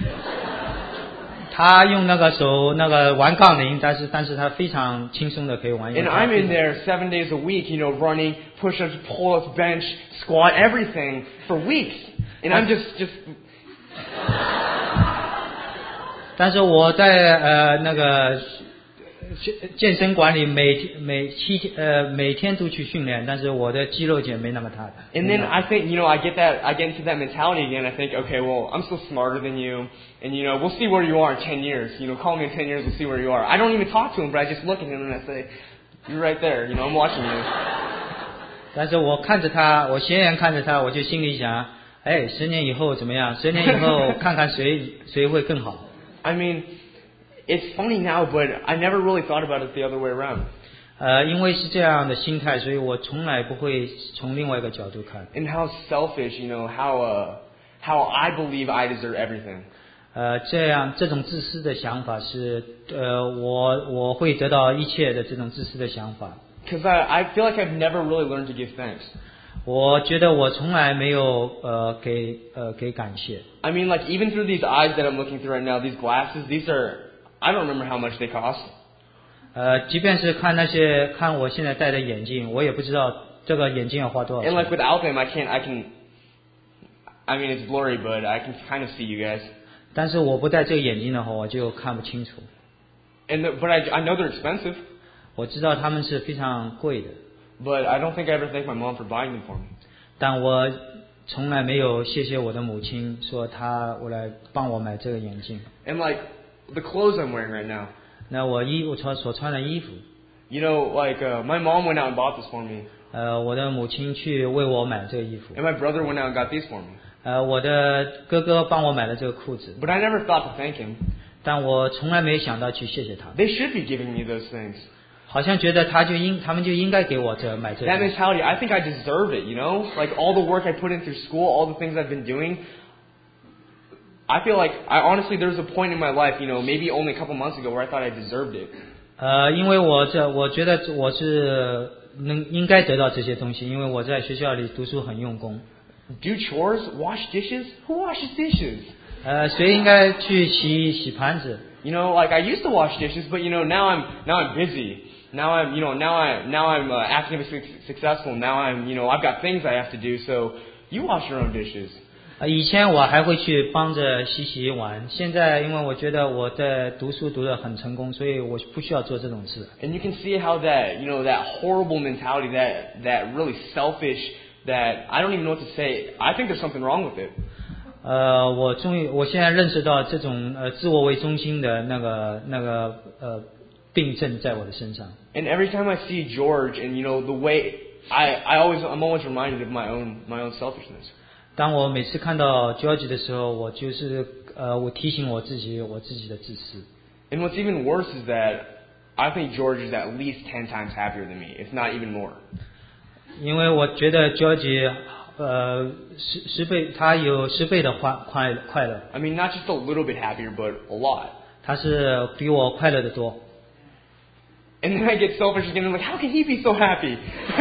他用那个手那个玩杠铃，但是但是他非常轻松的可以玩。 And I'm in there seven days a week, you know, running, push-ups, pull-ups, bench, squat, everything for weeks. And I'm just, just... 但是我在呃那个健身馆里每每七天呃每天都去训练，但是我的肌肉茧没那么大。 And then I think, you know, I get that, I get into that mentality again. I think, okay, well, I'm still smarter than you, and you know, we'll see where you are in ten years. You know, call me in ten years, we'll see where you are. I don't even talk to him, but I just look at him and I say, you're right there. You know, I'm watching you. 但是我看着他，我斜眼看着他，我就心里想，哎，十年以后怎么样？十年以后看看谁谁会更好。 I mean, it's funny now, but I never really thought about it the other way around. 呃，因为是这样的心态，所以我从来不会从另外一个角度看。 And how selfish, you know, how uh, how I believe I deserve everything. 呃，这样这种自私的想法是，呃，我我会得到一切的这种自私的想法。 Because I, I feel like I've never really learned to give thanks. 我觉得我从来没有呃给呃给感谢。 I mean, like, even through these eyes that I'm looking through right now, these glasses, these are, I don't remember how much they cost. 呃，即便是看那些看我现在戴的眼镜，我也不知道这个眼镜要花多少 And 钱。 like without them, I can't, I can, I mean, it's blurry, but I can kind of see you guys. 但是我不戴这个眼镜的话，我就看不清楚。 And the, but I, I know they're expensive, 我知道他们是非常贵的， but I don't think I ever thank my mom for buying them for me. 但我从来没有谢谢我的母亲，说她我来帮我买这个眼镜。 And like the clothes I'm wearing right now, 那我衣我穿所穿的衣服， you know, like uh, my mom went out and bought this for me, 呃，我的母亲去为我买这个衣服， and my brother went out and got these for me. 呃，我的哥哥帮我买了这个裤子， But I never thought to thank him. 但我从来没想到去谢谢他， They should be giving me those things. 好像觉得他就应他们就应该给我这买这个 That。mentality, I think I deserve it, you know? Like all the work I put in through school, all the things I've been doing. I feel like, I honestly, there was a point in my life, you know, maybe only a couple months ago where I thought I deserved it. 呃，因为我这我觉得我是能应该得到这些东西，因为我在学校里读书很用功。 Do chores, wash dishes? Who washes dishes? 呃，谁应该去洗洗盘子？ You know, like I used to wash dishes, but you know, now I'm now I'm busy. Now I'm, you know, now I now I'm uh, academically successful. Now I'm, you know, I've got things I have to do. So you wash your own dishes. 呃，以前我还会去帮着洗洗碗，现在因为我觉得我在读书读得很成功，所以我不需要做这种事。 And you can see how that, you know, that horrible mentality, that that really selfish, that I don't even know what to say. I think there's something wrong with it. 呃，我终于我现在认识到这种呃自我为中心的那个那个呃病症在我的身上。 And every time I see George, and you know the way I, I always, I'm always reminded of my own my own selfishness. 当我每次看到 George 的时候，我就是呃我提醒我自己我自己的自私。 And what's even worse is that I think George is at least ten times happier than me, if not even more. 因为我觉得 George 呃十十倍，他有十倍的快快快乐。 I mean, not just a little bit happier, but a lot. 他是比我快乐的多。 And then I get selfish again. I'm like, how can he be so happy?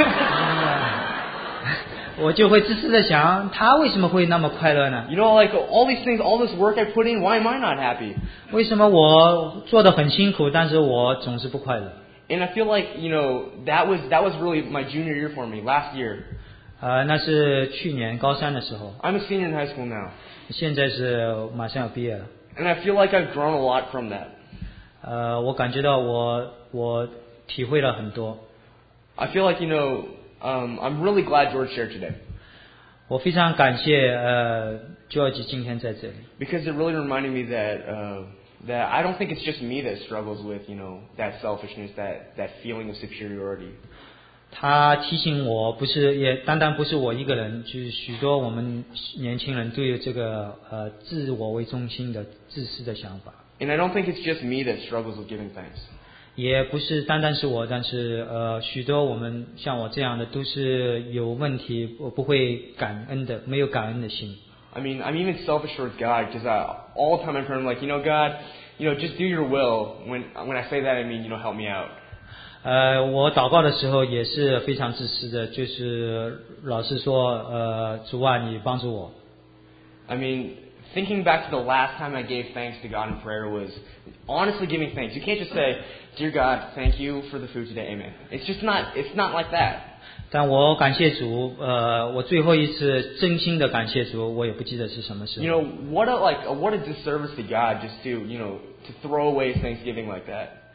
我就会自私的想，他为什么会那么快乐呢？ You know, like all these things, all this work I put in, why am I not happy? 为什么我做的很辛苦，但是我总是不快乐？ And I feel like, you know, that was that was really my junior year for me, last year. 呃，那是去年高三的时候， I'm a senior in high school now. 现在是马上要毕业了。 And I feel like I've grown a lot from that. 呃，我感觉到我我体会了很多。 I feel like, you know, um, I'm really glad George shared today. 我非常感谢呃 George 今天在这里， Because it really reminded me that uh, that I don't think it's just me that struggles with, you know, that selfishness, that, that feeling of superiority. 他提醒我，不是也单单不是我一个人，就是许多我们年轻人都有这个呃自我为中心的自私的想法。 And I don't think it's just me that struggles with giving thanks. 也不是单单是我，但是呃，许多我们像我这样的都是有问题，我不会感恩的，没有感恩的心。 I mean, I'm even selfish towards God because uh, all the time I pray, I'm like, you know, God, you know, just do your will. When when I say that, I mean, you know, help me out. 呃，我祷告的时候也是非常自私的，就是老是说，呃，主啊，你帮助我。 I mean, thinking back to the last time I gave thanks to God in prayer was honestly giving thanks. You can't just say, "Dear God, thank you for the food today, Amen." It's just not. It's not like that. 但我感谢主，呃，我最后一次真心的感谢主，我也不记得是什么时 You 候。 know, what a like what a disservice to God just to you know to throw away Thanksgiving like that.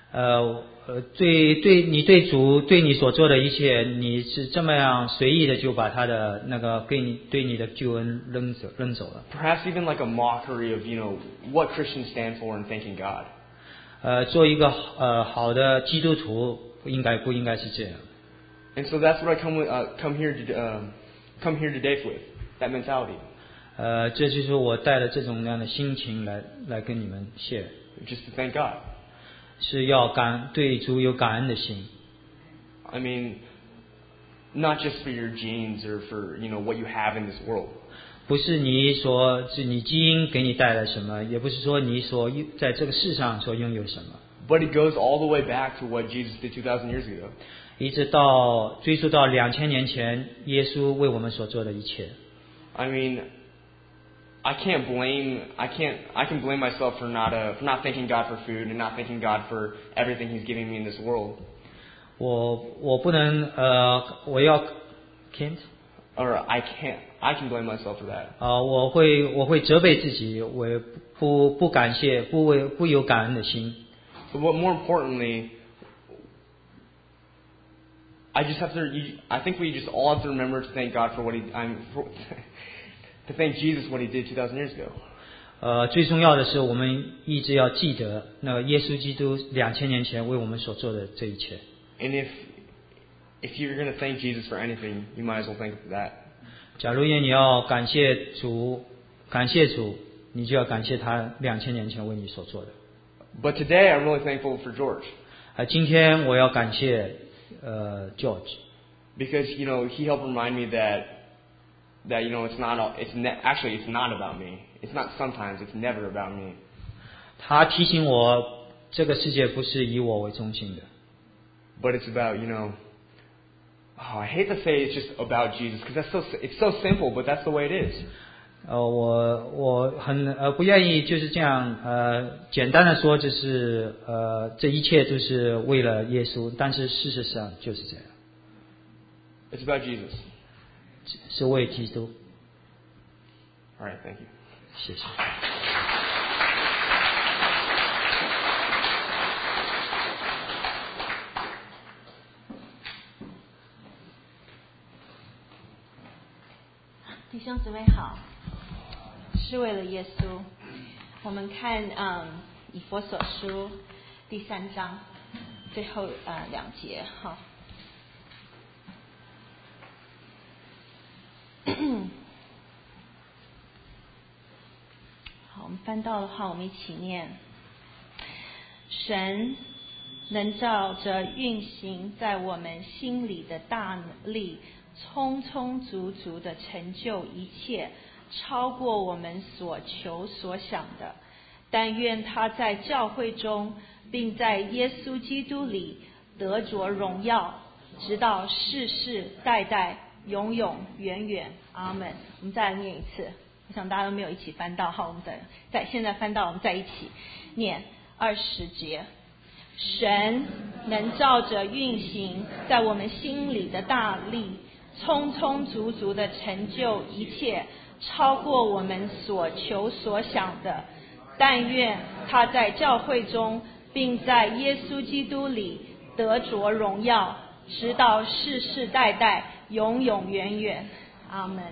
呃呃，对对，你对主对你所做的一切，你是这么样随意的就把他的那个给你对你的救恩扔走扔走了。 Perhaps even like a mockery of, you know, what Christians stand for in thanking God. 呃，做一个呃好的基督徒，应该不应该是这样？ And so that's what I come with, uh, come here to uh, come here today with, that mentality. 呃，这就是我带了这种样的心情来来跟你们 share， Just to thank God. 是要感对主有感恩的心。 I mean, not just for your genes or for, you know, what you have in this world. 不是你所是你基因给你带来什么，也不是说你所在这个世上所拥有什么。 But it goes all the way back to what Jesus did two thousand years ago. 一直到追溯到两千年前，耶稣为我们所做的一切。 I mean, I can't blame, I can't, I can blame myself for not, uh, for not thanking God for food and not thanking God for everything He's giving me in this world. 我我不能呃，我要 can't Or I can't, I can blame myself for that. 啊、呃，我会我会责备自己，我不不感谢，不为不有感恩的心。 But what more importantly, I just have to, you, I think we just all have to remember to thank God for what He, I'm, for, to thank Jesus what He did two thousand years ago. 呃，最重要的是，我们一直要记得那个耶稣基督两千年前为我们所做的这一切。 And if if you're going to thank Jesus for anything, you might as well thank Him for that. 假如你要感谢主，感谢主，你就要感谢他两千年前为你所做的。 But today, I'm really thankful for George. 啊，今天我要感谢呃 George， Because, you know, he helped remind me that that you know it's not all, it's ne- actually it's not about me. It's not sometimes, it's never about me. 他提醒我这个世界不是以我为中心的。 But it's about, you know, oh, I hate to say it's just about Jesus because that's so it's so simple, but that's the way it is. 呃，我我很呃不愿意就是这样呃简单的说，就是呃这一切都是为了耶稣，但是事实上就是这样， It's about Jesus. 是为基督。 All right, thank you. 谢谢。 弟兄姊妹好，是为了耶稣。我们看嗯以弗所书第三章最后呃两节哈。好，我们翻到的话，我们一起念：神能照着运行在我们心里的大力，充充足足的成就一切，超过我们所求所想的。但愿他在教会中，并在耶稣基督里得着荣耀，直到世世代代，永永远远。阿门。我们再来念一次，我想大家都没有一起翻到，好，我们再再现在翻到，我们再一起念二十节。神能照着运行在我们心里的大力，充充足足的成就一切，超过我们所求所想的。但愿他在教会中，并在耶稣基督里得着荣耀，直到世世代代，永永远远。阿门。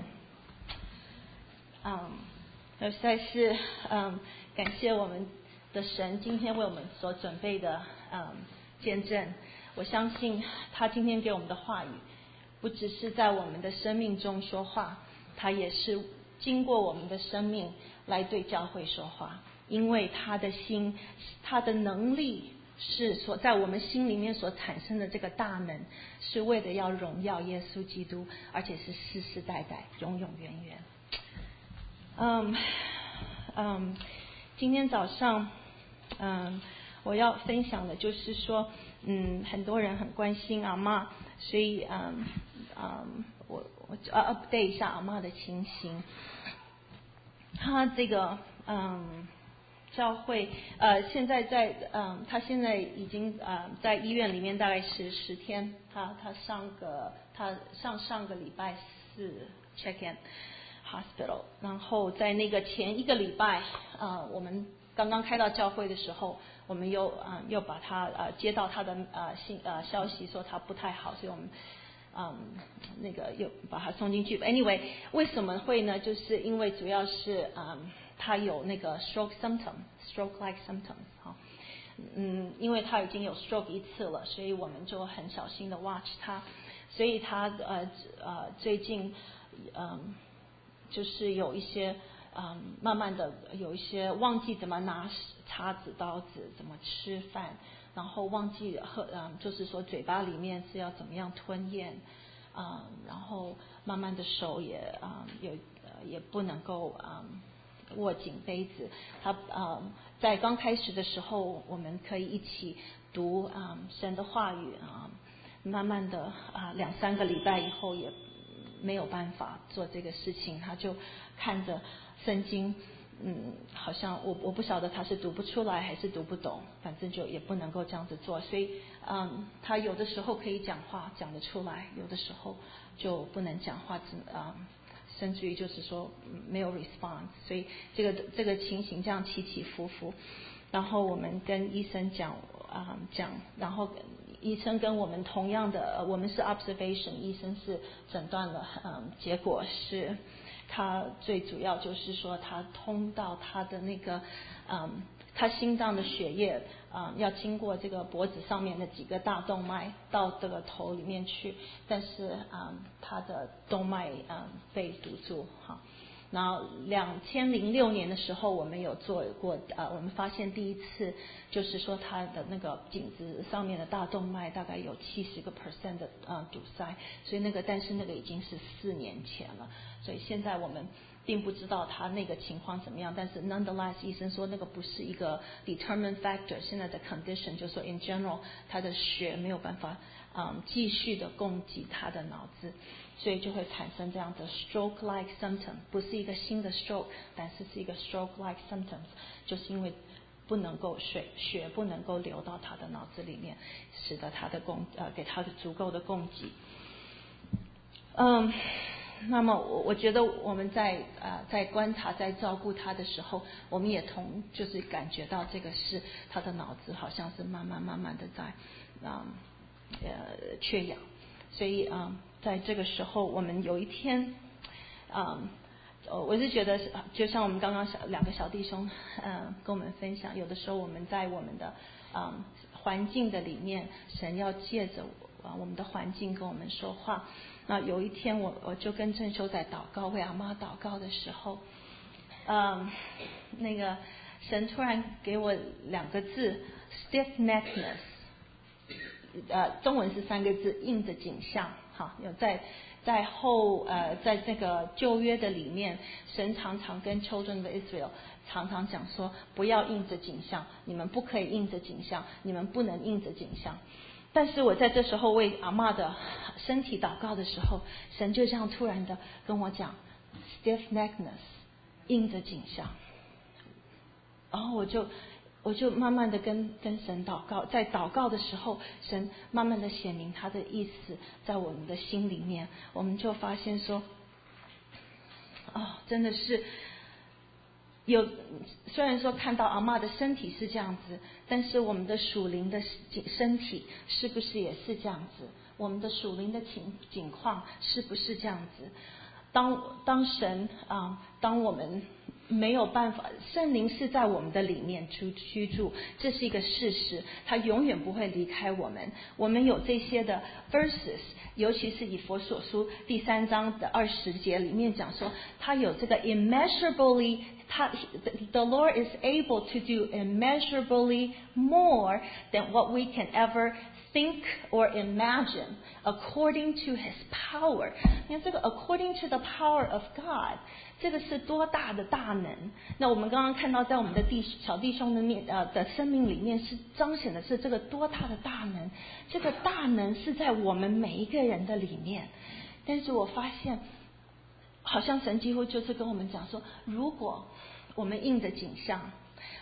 嗯，实在是嗯，感谢我们的神今天为我们所准备的嗯见证。我相信他今天给我们的话语，不只是在我们的生命中说话，他也是经过我们的生命来对教会说话。因为他的心，他的能力是所在我们心里面所产生的这个大能，是为了要荣耀耶稣基督，而且是世世代代，永永远远。嗯嗯，今天早上，嗯，我要分享的就是说，嗯，很多人很关心阿嬷，所以嗯嗯，我我呃 update 一下阿嬷的情形。她这个嗯。教会呃，现在在嗯，他现在已经呃在医院里面大概是十天。他他上个他上上个礼拜四 check in hospital， 然后在那个前一个礼拜呃，我们刚刚开到教会的时候，我们又啊、呃、又把他呃接到他的呃信呃消息说他不太好，所以我们嗯那个又把他送进去。Anyway， 为什么会呢？就是因为主要是嗯他有那个 stroke symptom，stroke like symptoms 哈。嗯，因为他已经有 stroke 一次了，所以我们就很小心的 watch 他，所以他呃呃最近嗯就是有一些嗯慢慢的有一些忘记怎么拿叉子刀子，怎么吃饭，然后忘记喝嗯就是说嘴巴里面是要怎么样吞咽啊、嗯，然后慢慢的手也啊、嗯、有呃也不能够啊。嗯握紧杯子，他呃在刚开始的时候，我们可以一起读啊、嗯、神的话语啊、嗯，慢慢的啊两三个礼拜以后也没有办法做这个事情，他就看着圣经，嗯，好像我我不晓得他是读不出来还是读不懂，反正就也不能够这样子做，所以嗯他有的时候可以讲话讲得出来，有的时候就不能讲话，只啊。甚至于就是说没有 response， 所以这个这个情形这样起起伏伏，然后我们跟医生讲啊、呃、讲，然后医生跟我们同样的，我们是 observation， 医生是诊断了，嗯，结果是他最主要就是说他通到他的那个嗯。他心脏的血液啊、呃、要经过这个脖子上面的几个大动脉到这个头里面去，但是啊、呃、他的动脉啊、呃、被堵住哈。然后两千零六年的时候，我们有做过呃，我们发现第一次就是说他的那个颈子上面的大动脉大概有七十个 percent 的呃堵塞，所以那个但是那个已经是四年前了，所以现在我们并不知道他那个情况怎么样，但是 nonetheless 医生说那个不是一个 determined factor， 现在的 condition 就是说 in general 他的血没有办法嗯继续的供给他的脑子，所以就会产生这样的 stroke like symptom， 不是一个新的 stroke， 但是是一个 stroke like symptoms， 就是因为不能够血血不能够流到他的脑子里面，使得他的供呃给他的足够的供给。嗯，那么我我觉得我们在呃在观察在照顾他的时候，我们也同就是感觉到这个是他的脑子好像是慢慢慢慢的在啊、嗯、呃缺氧，所以啊、嗯、在这个时候我们有一天啊。嗯我是觉得，就像我们刚刚小两个小弟兄，呃，跟我们分享，有的时候我们在我们的啊、嗯、环境的里面，神要借着啊我们的环境跟我们说话。那有一天我我就跟正修在祷告为阿妈祷告的时候，嗯，那个神突然给我两个字 stiff neckedness， 呃，中文是三个字，硬的景象，哈，有在。在后呃，在这个旧约的里面，神常常跟 children of Israel 常常讲说，不要印着景象，你们不可以印着景象，你们不能印着景象。但是我在这时候为阿嬷的身体祷告的时候，神就这样突然的跟我讲 stiff neckedness， 印着景象，然后我就。我就慢慢的跟跟神祷告，在祷告的时候，神慢慢的显明他的意思在我们的心里面，我们就发现说，哦，真的是有，虽然说看到阿嬷的身体是这样子，但是我们的属灵的身体是不是也是这样子？我们的属灵的情景况是不是这样子？当当神啊、呃，当我们没有办法，圣灵是在我们的里面居居住，这是一个事实，他永远不会离开我们。我们有这些的 verses， 尤其是以弗所书第三章的二十节里面讲说，他有这个 immeasurably， 他 the Lord is able to do immeasurably more than what we can ever think or imagine according to his power。 你看这个 according to the power of God， 这个是多大的大能。那我们刚刚看到在我们的弟小弟兄的面呃的生命里面是彰显的是这个多大的大能，这个大能是在我们每一个人的里面。但是我发现好像神几乎就是跟我们讲说，如果我们印着景象，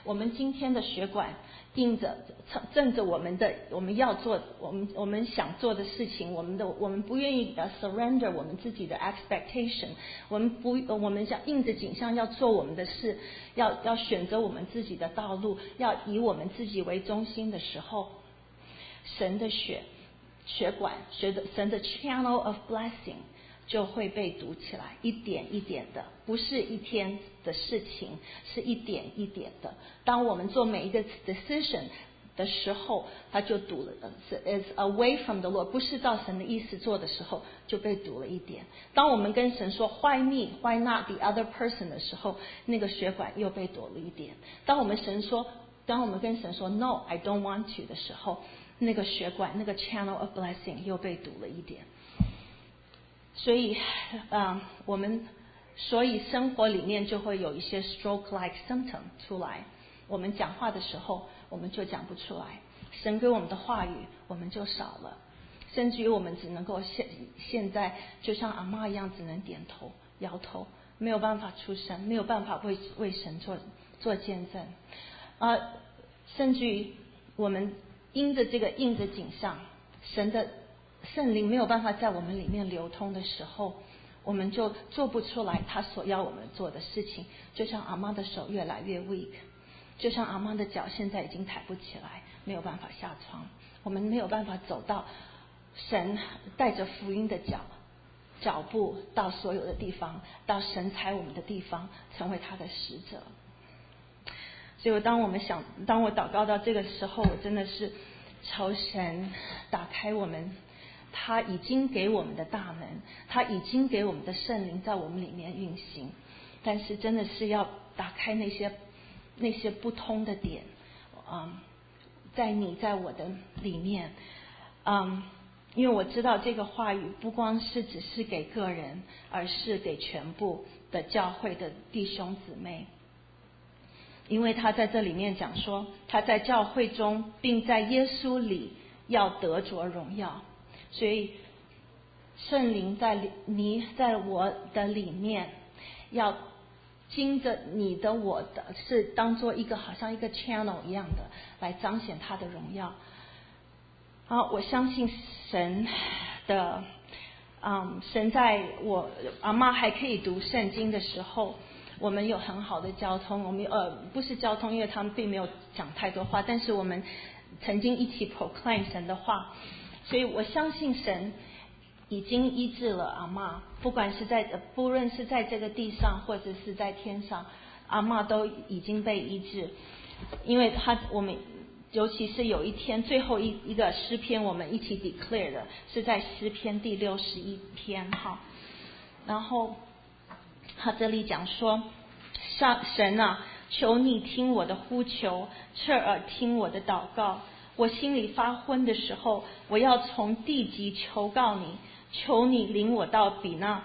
我们今天的血管印着正着我们的我们要做我们我们想做的事情，我们的我们不愿意呃 surrender 我们自己的 expectation， 我们不我们想印着景象要做我们的事，要要选择我们自己的道路，要以我们自己为中心的时候，神的血血管神的神的 channel of blessing 就会被堵起来，一点一点的，不是一天的事情，是一点一点的。当我们做每一个 decision 的时候，它就堵了，是 is away from the Lord， 不是照神的意思做的时候，就被堵了一点。当我们跟神说 Why me? Why not the other person 的时候，那个血管又被堵了一点。当我们神说，当我们跟神说 No, I don't want to 的时候，那个血管那个 channel of blessing 又被堵了一点。所以，嗯，我们所以生活里面就会有一些 stroke-like symptom 出来。我们讲话的时候，我们就讲不出来。神给我们的话语，我们就少了。甚至于我们只能够现现在就像阿嬷一样，只能点头、摇头，没有办法出声，没有办法为为神做做见证。啊，甚至于我们因着这个印着景象，神的圣灵没有办法在我们里面流通的时候，我们就做不出来他所要我们做的事情。就像阿妈的手越来越 weak， 就像阿妈的脚现在已经抬不起来，没有办法下床，我们没有办法走到神带着福音的脚脚步到所有的地方，到神差我们的地方，成为他的使者。所以当我们想当我祷告到这个时候，我真的是求神打开我们他已经给我们的大能，他已经给我们的圣灵在我们里面运行，但是真的是要打开那些那些不通的点，嗯，在你在我的里面，嗯，因为我知道这个话语不光是只是给个人，而是给全部的教会的弟兄姊妹。因为他在这里面讲说，他在教会中并在耶稣里要得着荣耀。所以圣灵在你在我的里面，要经着你的我的，是当做一个好像一个 channel 一样的来彰显他的荣耀。好，我相信神的，嗯，神在我阿嬷还可以读圣经的时候，我们有很好的交通。我们呃不是交通，因为他们并没有讲太多话，但是我们曾经一起 proclaim 神的话。所以我相信神已经医治了阿嬷，不管是在不论是在这个地上或者是在天上，阿嬷都已经被医治。因为他我们尤其是有一天最后一一个诗篇我们一起 declare 的是在诗篇第六十一篇哈，然后他这里讲说，上神啊，求你听我的呼求，侧耳听我的祷告。我心里发昏的时候，我要从地极求告你，求你领我到比那，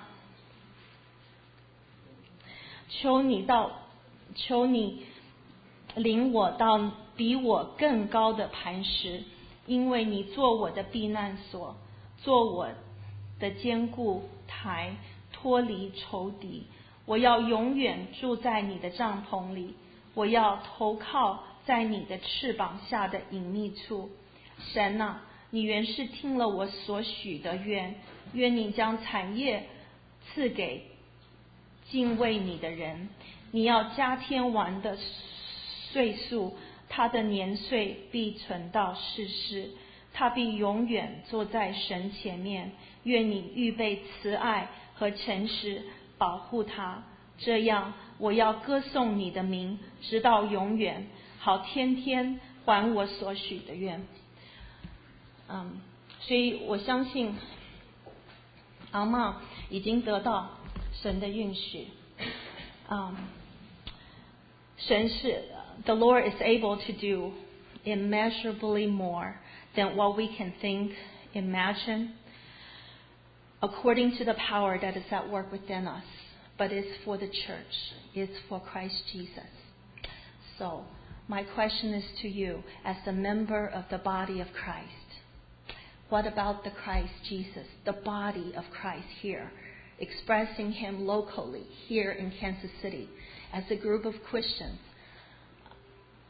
求你到，求你领我到比我更高的磐石，因为你做我的避难所，做我的坚固台，脱离仇敌。我要永远住在你的帐篷里，我要投靠在你的翅膀下的隐秘处。神啊，你原是听了我所许的愿，愿你将产业赐给敬畏你的人。你要加添完的岁数，他的年岁必存到世世，他必永远坐在神前面。愿你预备慈爱和诚实保护他，这样我要歌颂你的名直到永远，好天天还我所许的愿。嗯，所以我相信阿嬷已经得到神的允许。嗯，神是 The Lord is able to do immeasurably more than what we can think, imagine, according to the power that is at work within us. But it's for the church. It's for Christ Jesus. So, my question is to you as a member of the body of Christ. What about the Christ Jesus, the body of Christ here, expressing Him locally here in Kansas City as a group of Christians?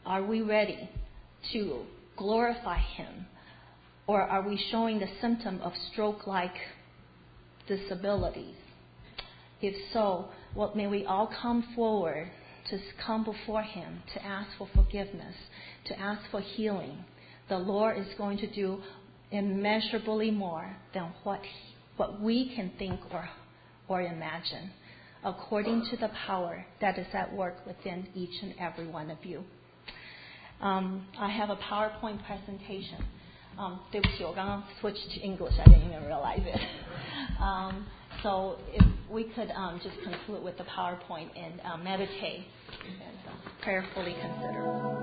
Are we ready to glorify Him? Or are we showing the symptom of stroke-like disabilities? If so, well, may we all come forward to come before Him, to ask for forgiveness, to ask for healing. The Lord is going to do immeasurably more than what what we can think or or imagine, according to the power that is at work within each and every one of you. Um, I have a PowerPoint presentation. Um, 对不起，我刚刚 switched to English. I didn't even realize it. Um, so if we could um, just conclude with the PowerPoint and uh, meditate and uh, prayerfully consider.